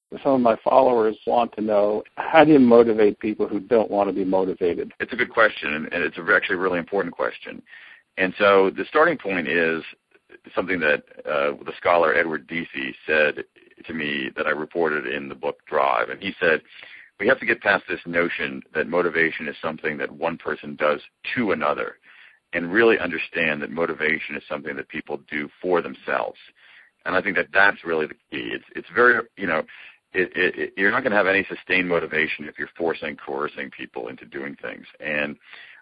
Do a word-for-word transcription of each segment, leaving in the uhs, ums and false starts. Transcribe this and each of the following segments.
some of my followers want to know, how do you motivate people who don't want to be motivated? It's a good question, and it's actually a really important question. And so the starting point is something that uh, the scholar Edward Deci said to me that I reported in the book Drive. And he said, we have to get past this notion that motivation is something that one person does to another, and really understand that motivation is something that people do for themselves. And I think that that's really the key. It's it's very, you know, it, it, it, you're not going to have any sustained motivation if you're forcing, coercing people into doing things. And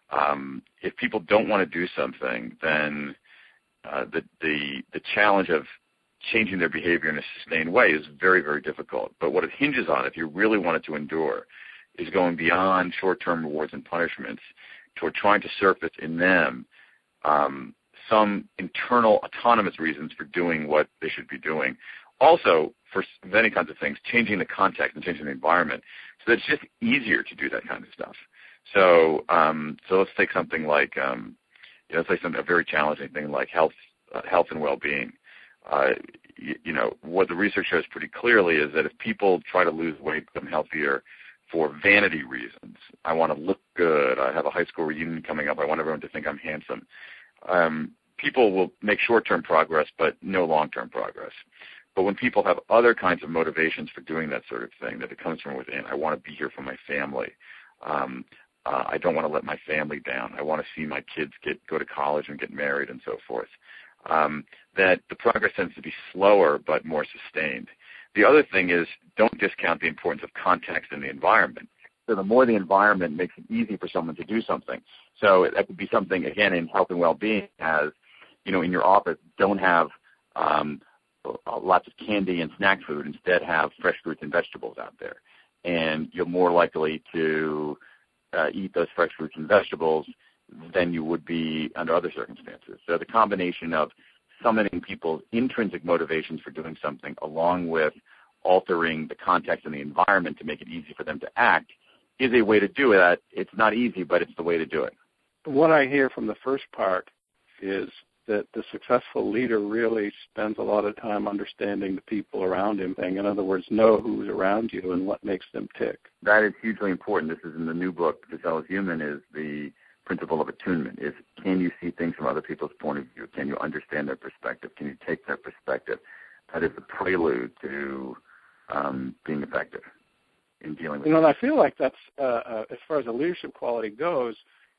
um, if people don't want to do something, then uh, the, the the challenge of changing their behavior in a sustained way is very, very difficult. But what it hinges on, if you really want it to endure, is going beyond short-term rewards and punishments toward trying to surface in them um, some internal autonomous reasons for doing what they should be doing. Also, for many kinds of things, changing the context and changing the environment so that it's just easier to do that kind of stuff. So, um, so let's take something like, um, you know, let's say something a very challenging thing like health, uh, health and well-being. Uh, you, you know, what the research shows pretty clearly is that if people try to lose weight, become healthier for vanity reasons, I want to look good, I have a high school reunion coming up, I want everyone to think I'm handsome, um, people will make short-term progress but no long-term progress. But when people have other kinds of motivations for doing that sort of thing, that it comes from within, I want to be here for my family, um, uh, I don't want to let my family down, I want to see my kids get go to college and get married and so forth, um, that the progress tends to be slower but more sustained. The other thing is, don't discount the importance of context and the environment. So the more the environment makes it easy for someone to do something. So that could be something, again, in health and well-being, as, you know, in your office, don't have um, lots of candy and snack food. Instead, have fresh fruits and vegetables out there. And you're more likely to uh, eat those fresh fruits and vegetables than you would be under other circumstances. So the combination of summoning people's intrinsic motivations for doing something along with altering the context and the environment to make it easy for them to act is a way to do that. It's not easy, but it's the way to do it. What I hear from the first part is that the successful leader really spends a lot of time understanding the people around him. In other words, know who's around you and what makes them tick. That is hugely important. This is in the new book, To Sell is Human, is the principle of attunement, is can you see things from other people's point of view? Can you understand their perspective? Can you take their perspective? That is the prelude to um, being effective in dealing with it. You know, and I feel like that's, uh, uh, as far as a leadership quality goes,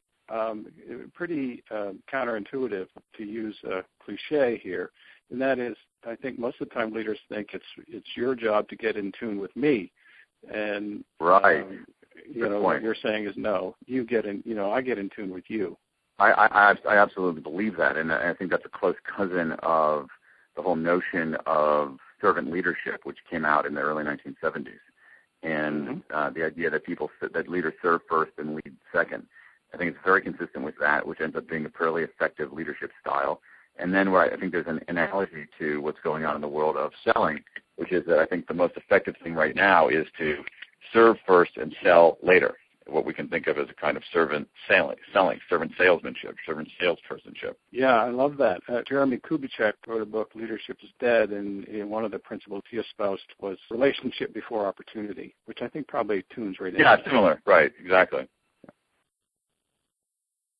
um, pretty uh, counterintuitive, to use a cliche here, and that is, I think most of the time leaders think it's it's your job to get in tune with me, and right. Um, You Good know, point. what you're saying is no. You get in, you know, I get in tune with you. I, I, I absolutely believe that, and I think that's a close cousin of the whole notion of servant leadership, which came out in the early nineteen seventies, and mm-hmm. uh, the idea that people that leaders serve first and lead second. I think it's very consistent with that, which ends up being a fairly effective leadership style. And then where I think there's an analogy to what's going on in the world of selling, which is that I think the most effective thing right now is to serve first and sell later, what we can think of as a kind of servant selling, selling servant salesmanship, servant salespersonship. Yeah, I love that. Uh, Jeremy Kubicek wrote a book, Leadership is Dead, and, and one of the principles he espoused was relationship before opportunity, which I think probably tunes right in. Yeah, similar, right, exactly.